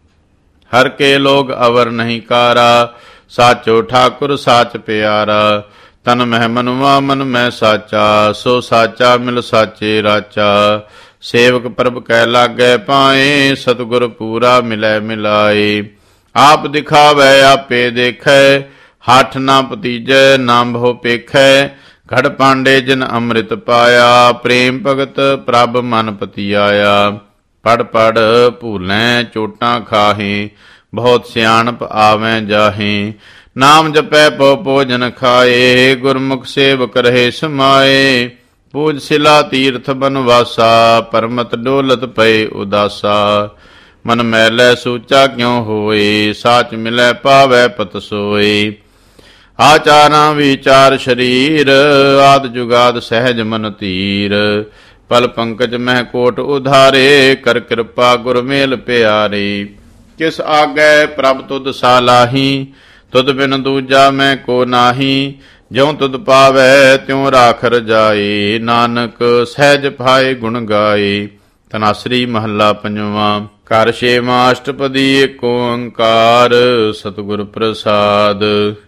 ਹਰ ਕੇ ਲੋਗ ਅਵਰ ਨਹੀਂ ਕਾਰਾ। ਸਾਚੋ ਠਾਕੁਰ ਸਾਚ ਪਿਆਰਾ। ਤਨ ਮਹਿ ਮਨੁਆ ਮਨ ਮੈਂ ਸਾਚਾ। ਸੋ ਸਾਚਾ ਮਿਲ ਸਾਚੇ ਰਾਚਾ। ਸੇਵਕ ਪ੍ਰਭ ਕੈ ਲਾਗੈ ਪਾਏ। ਸਤਿਗੁਰ ਪੂਰਾ ਮਿਲੈ ਮਿਲਾਏ। ਆਪ ਦਿਖਾਵੈ ਆਪੇ ਦੇਖੈ। ਹੱਠ ਨਾ ਭਤੀਜੈ ਨਾਮ ਬਹੁ ਪੇਖੈ। ਘੜ ਪਾਂਡੇ ਜਿਨ ਅੰਮ੍ਰਿਤ ਪਾਇਆ। ਪ੍ਰੇਮ ਭਗਤ ਪ੍ਰਭ ਮਨ ਪਤੀ ਆਇਆ। ਪੜ ਪੜ ਭੂਲੈ ਚੋਟਾਂ ਖਾਹੇ। ਬਹੁਤ ਸਿਆਣਪ ਆਵੈ ਜਾਹੇ। ਨਾਮ ਜਪੈ ਪਉ ਭੋਜਨ ਖਾਏ। ਗੁਰਮੁਖ ਸੇਵਕ ਰਹੇ ਸਮਾਏ। ਪੂਜ ਸਿਲਾ ਤੀਰਥ ਬਨਵਾਸਾ। ਪਰਮਤ ਡੋਲਤ ਪਏ ਉਦਾਸਾ। ਮਨ ਮੈਲੈ ਸੂਚਾ ਕਿਉ ਹੋਏ। ਸਾਚ ਮਿਲੈ ਪਾਵੈ ਪਤ ਸੋਏ। ਆਚਾਰਾਂ ਵਿਚਾਰ ਸ਼ਰੀਰ। ਆਦ ਜੁਗਾਦ ਸਹਿਜ ਮਨ ਧੀਰ। ਪਲ ਪੰਕਜ ਮਹਿ ਕੋਟ ਉਧਾਰੇ। ਕਰ ਕਿਰਪਾ ਗੁਰ ਮੇਲ ਪਿਆਰੇ। ਕਿਸ ਆਗੈ ਪ੍ਰਭ ਤੁਧ ਸਾਲਾਹੀ। ਤੁਧ ਬਿਨ ਦੂਜਾ ਮੈਂ ਕੋ ਨਾਹੀ। ਜਿਉ ਤੁਧ ਪਾਵੈ ਤਿਉ ਰਾਖ ਰਜਾਏ। ਨਾਨਕ ਸਹਿਜ ਭਾਏ ਗੁਣ ਗਾਏ। ਤਨਾਸਰੀ ਮਹੱਲਾ ਪੰਜਵਾਂ। ਘਰ ਛੇਵਾਂ। ਅਸ਼ਟਪਦੀ। ਏਕ ਓੰਕਾਰ ਸਤਿਗੁਰ ਪ੍ਰਸਾਦ।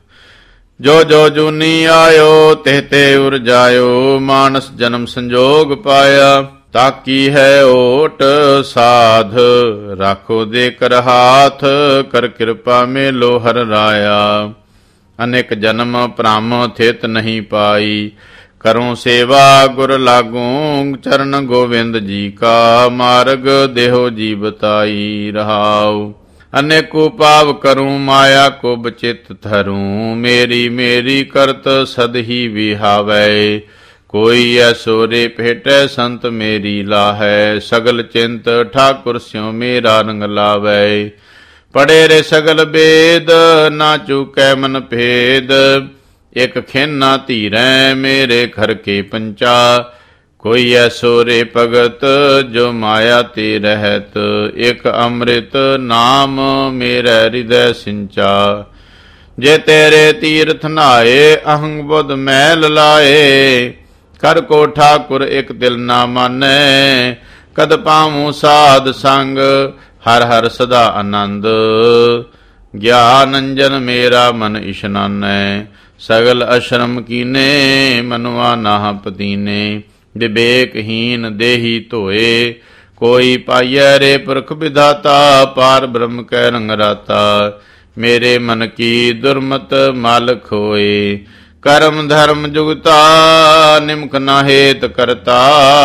ਜੋ ਜੋ ਜੂਨੀ ਆਇਓ ਤਿਹ ਤੇ ਉਰ ਜਾਇਓ। ਮਾਨਸ ਜਨਮ ਸੰਜੋਗ ਪਾਇਆ। ਤਾਕੀ ਹੈ ਓਟ ਸਾਧ। ਰਾਖੋ ਦੇ ਕਰ ਹਾਥ। ਕਰ ਕਿਰਪਾ ਮੇਲੋ ਹਰ ਰਾਇਆ। ਅਨੇਕ ਜਨਮ ਭ੍ਰਮ ਥਿਤ ਨਹੀਂ ਪਾਈ। ਕਰੂੰ ਸੇਵਾ ਗੁਰ ਲਾਗੂ। ਚਰਨ ਗੋਵਿੰਦ ਜੀ ਕਾ। ਮਾਰਗ ਦੇਹੋ ਜੀ ਬਤਾਈ। ਰਹਾਉ ਅਨੇਕੋ ਪਾਵ ਕਰੂੰ। ਮਾਇਆ ਕੋ ਬਚਿਤ ਧਰੂੰ। ਮੇਰੀ ਮੇਰੀ ਕਰਤ ਸਦ ਹੀ ਵਿਹਾਵੈ। ਕੋਈ ਐਸੋ ਰੇ ਭੇਟੈ ਸੰਤ ਮੇਰੀ ਲਾਹੈ। ਸਗਲ ਚਿੰਤ ਠਾਕੁਰ ਸਿਉ ਮੇਰਾ ਰੰਗ ਲਾਵੈ। ਪੜੇ ਰੇ ਸਗਲ ਬੇਦ। ਨਾ ਚੂਕੈ ਮਨ ਭੇਦ। ਇਕ ਖਿਨ ਨਾ ਧੀਰੈ ਮੇਰੇ ਘਰ ਕੇ ਪੰਚਾ। ਕੋਈ ਐਸੋ ਰੇ ਭਗਤ ਜੋ ਮਾਇਆ ਤੇ ਰਹਿਤ। ਇਕ ਅੰਮ੍ਰਿਤ ਨਾਮ ਮੇਰੇ ਹਿਰਦੈ ਸਿੰਚਾ। ਜੇ ਤੇਰੇ ਤੀਰਥ ਨਹਾਏ। ਅਹੰਗ ਬੁੱਧ ਮੈਲ ਲਾਏ। ਕਰ ਕੋ ਠਾਕੁਰ ਇਕ ਦਿਲ ਨਾ ਮਾਨੈ। ਕਦ ਪਾਵੂੰ ਸਾਧ ਸੰਗ। ਹਰ ਹਰ ਸਦਾ ਆਨੰਦ। ਗਿਆਨ ਅੰਜਨ ਮੇਰਾ ਮਨ ਇਸ਼ਨਾਨੈ। ਸਗਲ ਅਸ਼ਰਮ ਕੀਨੇ। ਮਨੁਆ ਨਾਹ ਪਤੀਨੇ। ਵਿਵੇਕਹੀਨ ਦੇਹੀ ਧੋਏ। ਕੋਈ ਪਾਈਐ ਰੇ ਪੁਰਖ ਵਿਧਾਤਾ, ਪਾਰ ਬ੍ਰਹਮ ਕੈ ਰੰਗ ਰਾਤਾ। ਮੇਰੇ ਮਨ ਕੀ ਦੁਰਮਤ ਮਾਲਕ ਹੋਏ, ਕਰਮ ਧਰਮ ਜੁਗਤਾ ਨਿਮਕ ਨਾ ਹੇਤ ਕਰਤਾ।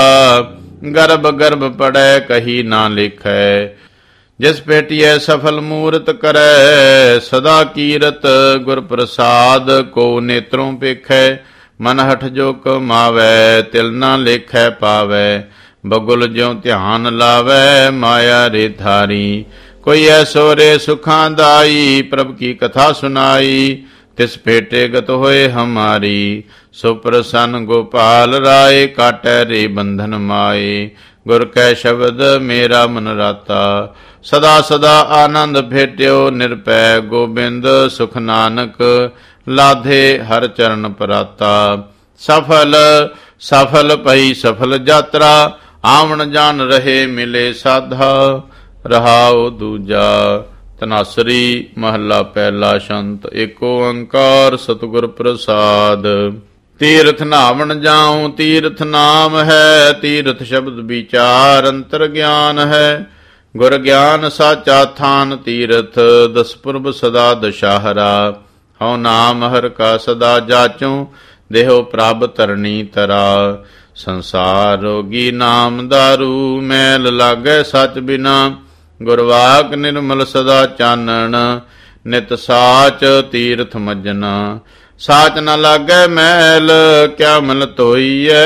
ਗਰਭ ਗਰਭ ਪੜੈ ਕਹੀ ਨਾ ਲਿਖੈ, ਜਿਸ ਭੇਟੀਐ ਸਫਲ ਮੂਰਤ ਕਰੈ। ਸਦਾ ਕੀਰਤ ਗੁਰ ਪ੍ਰਸਾਦ, ਕੋ ਨੇਤਰੋਂ ਪੇਖੈ। ਮਨ ਹਠ ਜੋ ਕਮਾਵੈ, ਤਿਲ ਨਾ ਲੇਖੈ ਪਾਵੈ। ਬਗੁਲ ਜਿਉ ਧਿਆਨ ਲਾਵੈ, ਮਾਇਆ ਰੇ ਧਾਰੀ। ਕੋਈ ਐਸੋ ਰੇ ਸੁਖਾਂ ਦਾਈ, ਪ੍ਰਭ ਕੀ ਕਥਾ ਸੁਨਾਈ। ਤਿਸ ਭੇਟੇ ਗਤ ਹੋਏ ਹਮਾਰੀ, ਸੋ ਪ੍ਰਸੰਨ ਗੋਪਾਲ ਰਾਏ। ਕਾਟੈ ਰੇ ਬੰਧਨ ਮਾਏ, ਗੁਰ ਕੈ ਸ਼ਬਦ ਮੇਰਾ ਮਨ ਰਾਤਾ। ਸਦਾ ਸਦਾ ਆਨੰਦ ਭੇਟਿਓ, ਨਿਰਪੈ ਗੋਬਿੰਦ ਸੁਖ ਨਾਨਕ। ਲਾਧੇ ਹਰ ਚਰਨ ਪਰਾਤਾ, ਸਫਲ ਸਫਲ ਪਈ ਸਫਲ ਯਾਤਰਾ। ਆਵਣ ਜਾਣ ਰਹੇ ਮਿਲੇ ਸਾਧਾ, ਰਹਾਉ ਦੂਜਾ। ਧਨਾਸਰੀ ਮਹੱਲਾ ਪਹਿਲਾ। ਸ਼ੰਤ ਏਕ ਓੰਕਾਰ ਸਤਿਗੁਰ ਪ੍ਰਸਾਦ। ਤੀਰਥ ਨਾਵਣ ਜਾਉ ਤੀਰਥ ਨਾਮ ਹੈ, ਤੀਰਥ ਸ਼ਬਦ ਵਿਚਾਰ ਅੰਤਰ ਗਿਆਨ ਹੈ। ਗੁਰ ਗਿਆਨ ਸਾਚਾ ਥਾਨ ਤੀਰਥ, ਦਸ ਪੁਰਬ ਸਦਾ ਦਸ਼ਾਹਰਾ। ਹਉ ਨਾਮ ਹਰ ਕਾ ਸਦਾ ਜਾਚਉ, ਦੇਹੋ ਪ੍ਰਭ ਤਰਣੀ ਤਰਾ। ਸੰਸਾਰ ਰੋਗੀ ਨਾਮ ਦਾਰੂ, ਮੈਲ ਲਾਗੈ ਸਚ ਬਿਨਾ। ਗੁਰਵਾਕ ਨਿਰਮਲ ਸਦਾ ਚਾਨਣ, ਨਿਤ ਸਾਚ ਤੀਰਥ ਮੱਜਨਾ। ਸਾਚ ਨ ਲਾਗੈ ਮੈਲ, ਕਿਆ ਮਲ ਧੋਈਐ।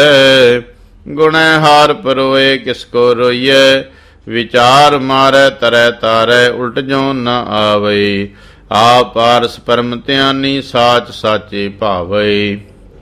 ਗੁਣੈ ਹਾਰ ਪਰੋਏ ਕਿਸ ਕੋ ਰੋਈਐ। ਵਿਚਾਰ ਮਾਰੈ ਤਰੈ ਤਾਰੈ, ਉਲਟ ਜੋ ਨ ਆਵੈ। ਆਪ ਪਾਰਸ ਪਰਮ ਧਿਆਨੀ, ਸਾਚ ਸਾਚੇ ਭਾਵੈ।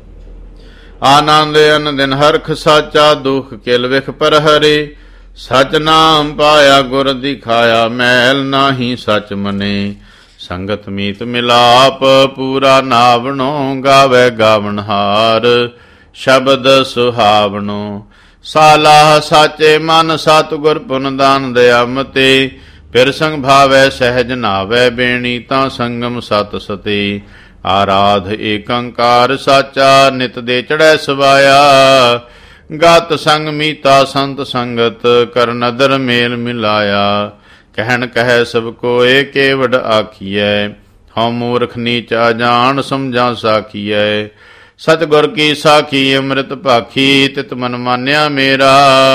ਆਨੰਦ ਅਨ ਦਿਨ ਹਰਖ ਸਾਚਾ, ਦੁਖ ਕਿਲ ਵਿਖ ਪਰ ਹਰੇ। ਸਚ ਨਾਮ ਪਾਇਆ ਗੁਰ ਦਿਖਾਇਆ, ਮੈਲ ਨਾਹੀ ਸਚ ਮਨੇ। ਸੰਗਤ ਮੀਤ ਮਿਲਾਪ ਪੂਰਾ ਨਾਵਣੋ, ਗਾਵੇ ਗਾਵਣਹਾਰ ਸ਼ਬਦ ਸੁਹਾਵਣੋ। ਸਾਲਾਹ ਸਾਚੇ ਮਨ ਸਤਿਗੁਰ ਪੁਨ ਦਾਨ ਦਇਆਮਤੇ। ਫਿਰ ਸੰਗ ਭਾਵੈ ਸਹਿਜ ਨਾਵੈ, ਬੇਣੀ ਤਾਂ ਸੰਗਮ ਸਤ ਸਤੇ। ਆਰਾਧ ਏਕੰਕਾਰ ਸਾਚਾ, ਨਿਤ ਦੇ ਚੜ੍ਹੈ ਸਵਾਇਆ। ਗਤ ਸੰਗ ਮੀਤਾ ਸੰਤ ਸੰਗਤ, ਕਰ ਨਦਰ ਮੇਲ ਮਿਲਾਇਆ। ਕਹਿਣ ਕਹੈ ਸਭ ਕੋਏ, ਕੇਵਡ ਆਖੀਐ। ਹਉ ਮੂਰਖ ਨੀਚ ਅਜਾਣ, ਸਮਝਾਂ ਸਾਖੀਐ। ਸਤਿਗੁਰ ਕੀ ਸਾਖੀ ਅੰਮ੍ਰਿਤ ਭਾਖੀ, ਤਿਤ ਮਨ ਮਾਨਿਆ ਮੇਰਾ।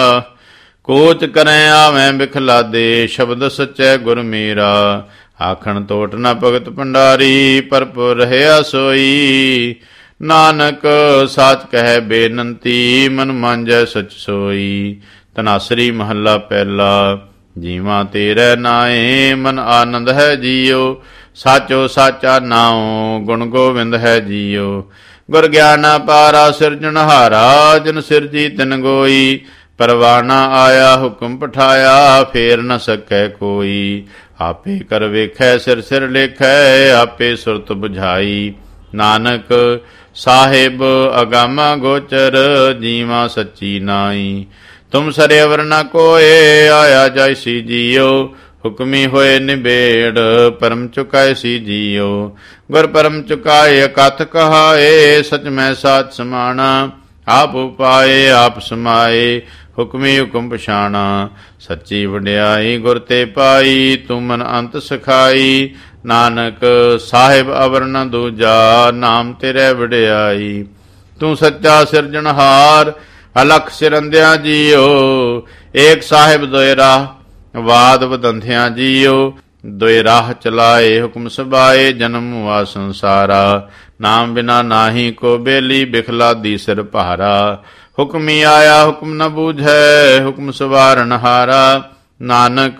ਕੋਚ ਕਰੈ ਆਵੈ ਬਿਖਲਾਦੇ, ਸ਼ਬਦ ਸਚੈ ਗੁਰ ਮੇਰਾ। ਆਖਣ ਟੋਟ ਨ ਭਗਤ ਭੰਡਾਰੀ, ਭਰਪੁਰ ਰਹਿਆ ਸੋਈ। ਨਾਨਕ ਸਾਚ ਕਹਿ ਬੇਨੰਤੀ, ਮਨ ਮਾਂਜੈ ਸਚ ਸੋਈ। ਧਨਾਸਰੀ ਮਹੱਲਾ ਪਹਿਲਾ। ਜੀਵਾਂ ਤੇਰੇ ਨਾਏ, ਮਨ ਆਨੰਦ ਹੈ ਜੀਓ। ਸਾਚੋ ਸਾਚਾ ਨਾਉ, ਗੁਣ ਗੋਵਿੰਦ ਹੈ ਜੀਓ। ਗੁਰ ਗਿਆਨਾ ਪਾਰਾ ਸਿਰਜਣਹਾਰਾ, ਜਿਨ ਸਿਰਜੀ ਤਿਨ ਗੋਈ। ਪਰਵਾਨਾ ਆਇਆ ਹੁਕਮ ਪਠਾਇਆ, ਫੇਰ ਨ ਸਕੈ ਕੋਈ। ਆਪੇ ਕਰ ਵੇਖੈ ਸਿਰ ਸਿਰ ਲੇਖੈ, ਆਪੇ ਸੁਰਤ ਬੁਝਾਈ। ਨਾਨਕ ਸਾਹਿਬ ਅਗਾਮਾ ਗੋਚਰ, ਜੀਵਾ ਸੱਚੀ ਨਾਈ। ਤੁਮ ਸਰੇ ਅਵਰ ਨ ਕੋਏ, ਆਇਆ ਜਾਇਸੀ ਜੀਓ। ਹੁਕਮੀ ਹੋਏ ਨਿਬੇੜ, ਪਰਮ ਚੁਕਾਏ ਸੀ ਜੀਓ। ਗੁਰ ਪਰਮ ਚੁਕਾਏ ਕਥ ਕਹਾਏ, ਸਚ ਮੈਂ ਸਾਚ ਸਮਾਣਾ। ਆਪ ਉਪਾਏ ਆਪ ਸਮਾਏ, ਹੁਕਮੀ ਹੁਕਮ ਪਛਾਣਾ। ਸੱਚੀ ਵਡਿਆਈ ਗੁਰ ਤੇ ਪਾਈ, ਤੂੰ ਮਨ ਅੰਤ ਸਿਖਾਈ। ਨਾਨਕ ਸਾਹਿਬ ਅਵਰ ਨ ਦੂਜਾ, ਨਾਮ ਤੇਰੇ ਵਡਿਆਈ। ਤੂੰ ਸੱਚਾ ਸਿਰਜਣਹਾਰ, ਅਲਖ ਸਿਰੰਦਿਆਂ ਜੀਓ। ਏਕ ਸਾਹਿਬ ਦੋਇ ਰਾਹ, ਵਾਦ ਵਦੰਥਿਆਂ ਜੀਓ। ਦੋਇ ਰਾਹ ਚਲਾਏ, ਹੁਕਮ ਸਬਾਏ। ਜਨਮ ਵਾ ਸੰਸਾਰਾ, ਨਾਮ ਬਿਨਾ ਨਾਹੀ ਕੋ ਬੇਲੀ। ਬਿਖਲਾਦੀ ਸਿਰ ਭਾਰਾ, ਹੁਕਮੀ ਆਇਆ ਹੁਕਮ ਨ ਬੂਝੈ। ਹੁਕਮ ਸਵਾਰਨ ਹਾਰਾ, ਨਾਨਕ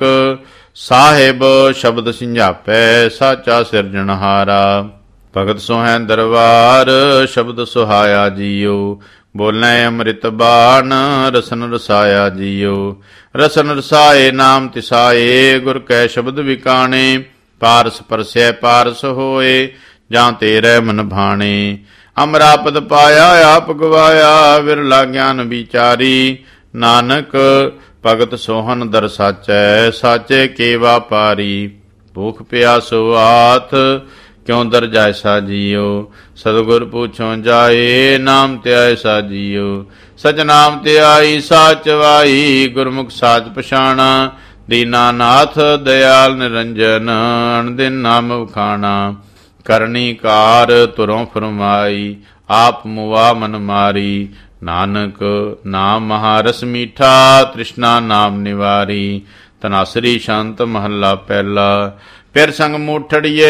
ਸਾਹਿਬ ਸ਼ਬਦ ਸਿੰਝਾਪੈ। ਸਾਚਾ ਸਿਰਜਣਹਾਰਾ, ਭਗਤ ਸੋਹੈ ਦਰਬਾਰ। ਸ਼ਬਦ ਸੁਹਾਇਆ ਜੀਓ। ਬੋਲੈ ਅੰਮ੍ਰਿਤ ਬਾਣ, ਰਸਨ ਰਸਾਇਆ ਜੀਓ। ਰਸਨ ਰਸਾਏ ਨਾਮ ਤਿਸਾਏ, ਗੁਰ ਕੈ ਸ਼ਬਦ ਵਿਕਾਣੇ। ਪਾਰਸ ਪਰਸੈ ਪਾਰਸ ਹੋਏ, ਜਾਂ ਤੇਰੇ ਮਨ ਭਾਣੇ। ਅਮਰਾਪਦ ਪਾਇਆ ਆਪ ਗਵਾਇਆ, ਵਿਰਲਾ ਗਿਆਨ ਵਿਚਾਰੀ। ਨਾਨਕ ਭਗਤ ਸੋਹਨ ਦਰ ਸਾਚੈ, ਸਾਚੇ ਕੇ ਵਾਪਾਰੀ। ਭੂਖ ਪਿਆਸੋ ਆਥ, ਕਿਉ ਦਰਜਾ ਐਸਾ ਜੀਓ। ਸਤਿਗੁਰ ਪੁੱਛੋ ਜਾਏ, ਨਾਮ ਧਿਆਏ ਸਾ ਜੀਓ। ਸਚ ਨਾਮ ਧਿਆਈ ਸਾਚ ਵਾਈ, ਗੁਰਮੁਖ ਸਾਚ ਪਛਾਣਾ। ਦੀਨਾਨਾਥ ਦਇਆਲ ਨਿਰੰਜਨ, ਅਣਦਿਨ ਨਾਮ ਵਖਾਣਾ। ਕਰਨੀ ਕਾਰ ਤੁਰੋਂ ਫਰਮਾਈ, ਆਪ ਮੁਆ ਮਨ ਮਾਰੀ। ਨਾਨਕ ਨਾਮ ਮਹਾਰਸ ਮੀਠਾ, ਤ੍ਰਿਸ਼ਨਾ ਨਾਮ ਨਿਵਾਰੀ। ਤਨਾਸਰੀ ਸ਼ੰਤ ਮਹੱਲਾ ਪਹਿਲਾ। ਫਿਰ ਸੰਗ ਮੂਠੜੀਏ,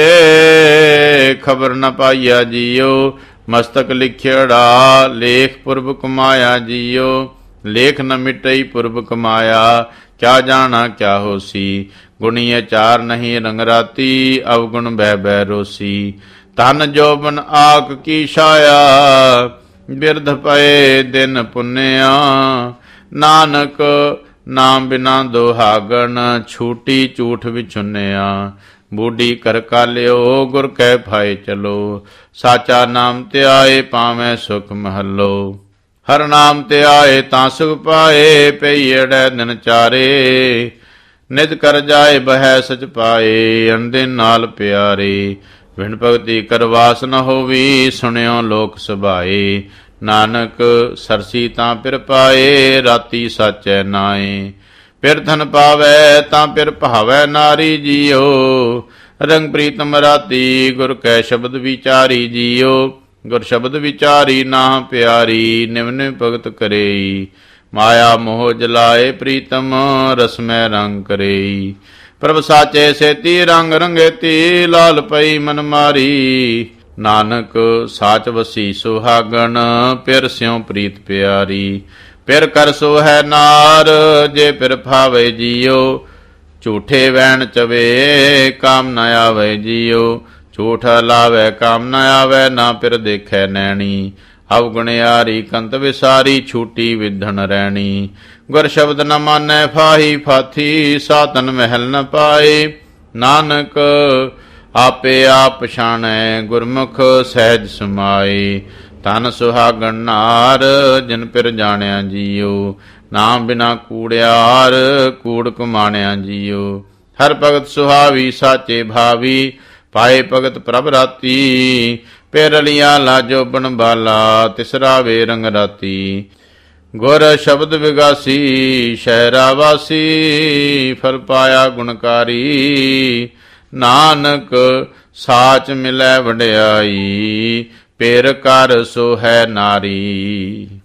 ਖਬਰ ਨ ਪਾਈਆ ਜੀਓ। ਮਸਤਕ ਲਿਖਿੜਾ, ਲੇਖ ਪੁਰਬ ਕਮਾਇਆ ਜੀਓ। ਲੇਖ ਨ ਮਿਟਈ ਪੁਰਬ ਕਮਾਇਆ, ਕਿਆ ਜਾਣਾ ਕਿਆ ਹੋਸੀ। ਗੁਣੀਏ ਚਾਰ ਨਹੀਂ ਰੰਗ ਰਾਤੀ, ਅਵਗੁਣ ਬਹਿ ਬਹਿ ਰੋਸੀ। ਧਨ ਜੋਬਨ ਆਕ ਕੀ ਛਾਇਆ, ਬਿਰਧ ਪਏ ਦਿਨ ਪੁੰਨਿਆ। ਨਾਨਕ ਨਾਮ ਬਿਨਾ ਦੁਹਾਗਣ, ਛੂਟੀ ਝੂਠ ਵਿਚੁੰਨਿਆ। ਬੂਢੀ ਕਰ ਕਾਲਿਓ, ਗੁਰ ਕੈ ਭਾਏ ਚਲੋ। ਸਾਚਾ ਨਾਮ ਧਿਆਏ, ਪਾਵੈ ਸੁਖ ਮਹੱਲੋ। ਹਰ ਨਾਮ ਧਿਆਏ ਤਾਂ ਸੁਖ ਪਾਏ, ਪਈੜੈ ਦਿਨ ਚਾਰੇ। ਨਿਤ ਕਰ ਜਾਏ ਬਹਿ ਸਚ ਪਾਏ, ਅਣਦਿਨ ਨਾਲ ਪਿਆਰੇ। ਵਿਣ ਭਗਤੀ ਕਰਵਾਸ ਨ ਹੋਵੀ, ਸੁਣਿਓ ਲੋਕ ਸੁਭਾਏ। ਨਾਨਕ ਸਰਸੀ ਤਾਂ ਪਿਰ ਪਾਏ, ਰਾਤੀ ਸਾਚੈ ਨਾਏ। ਪਿਰ ਧਨ ਪਾਵੈ ਤਾਂ ਪਿਰ ਭਾਵੈ ਨਾਰੀ ਜੀਓ। ਰੰਗ ਪ੍ਰੀਤਮ ਰਾਤੀ, ਗੁਰ ਕੈ ਸ਼ਬਦ ਵਿਚਾਰੀ ਜੀਓ। ਗੁਰ ਸ਼ਬਦ ਵਿਚਾਰੀ ਨਾ ਪਿਆਰੀ, ਨਿਵ ਨਿਵ ਭਗਤ ਕਰੇਈ। ਮਾਇਆ ਮੋਹ ਜਲਾਏ ਪ੍ਰੀਤਮ, ਰਸਮੈ ਰੰਗ ਕਰੇਈ। ਪ੍ਰਭ ਸਾਚੇ ਸੇਤੀ ਰੰਗ ਰੰਗੇਤੀ, ਲਾਲ ਪਈ ਮਨ ਮਾਰੀ। ਨਾਨਕ ਸਾਚ ਵਸੀ ਸੁਹਾਗਣ, ਪਿਰ ਸਿਉ ਪ੍ਰੀਤ ਪਿਆਰੀ। ਪਿਰ ਕਰ ਸੋ ਹੈ ਨਾਰ, ਜੇ ਪਿਰ ਭਾਵੇ ਜੀਓ। ਝੂਠੇ ਵੈਣ ਚਵੇ, ਕਾਮ ਨ ਆਵੇ ਜੀਓ। ਝੂਠ ਲਾਵੇ ਕਾਮ ਨ ਆਵੇ, ਨਾ ਪਿਰ ਦੇਖੈ ਨੈਣੀ। ਅਵਗੁਣਿਆਰੀ ਕੰਤ ਵਿਸਾਰੀ, ਛੂਟੀ ਵਿਧਣ ਰਹਿਣੀ। ਗੁਰ ਸ਼ਬਦ ਨ ਮਾਨੈ ਫਾਹੀ ਫਾਥੀ, ਸਾਤਨ ਮਹਿਲ ਨ ਪਾਏ। ਨਾਨਕ ਆਪੇ ਆਪ ਪਛਾਣੈ, ਗੁਰਮੁਖ ਸਹਿਜ ਸਮਾਏ। ਧਨ ਸੁਹਾਗਣ ਨਾਰ, ਜਿਨ ਪਿਰ ਜਾਣਿਆ ਜੀਓ। ਨਾਮ ਬਿਨਾ ਕੂੜਿਆਰ, ਕੂੜ ਕਮਾਣਿਆ ਜੀਓ। ਹਰ ਭਗਤ ਸੁਹਾਵੀ, ਸਾਚੇ ਭਾਵੀ। ਪਾਏ ਭਗਤ ਪ੍ਰਭ ਰਾਤੀ, ਪਿਰ ਲਿਆ ਲਾਜੋ ਬਨ ਬਾਲਾ। ਤਿਸਰਾ ਵੇ ਰੰਗ ਰਾਤੀ। ਗੁਰ ਸ਼ਬਦ ਵਿਗਾਸੀ, ਸ਼ਹਿਰਾ ਵਾਸੀ। ਫਲ ਪਾਇਆ ਗੁਣਕਾਰੀ। ਨਾਨਕ ਸਾਚ ਮਿਲੈ ਵਡਿਆਈ, ਪਿਰ ਕਰ ਸੋ ਹੈ ਨਾਰੀ।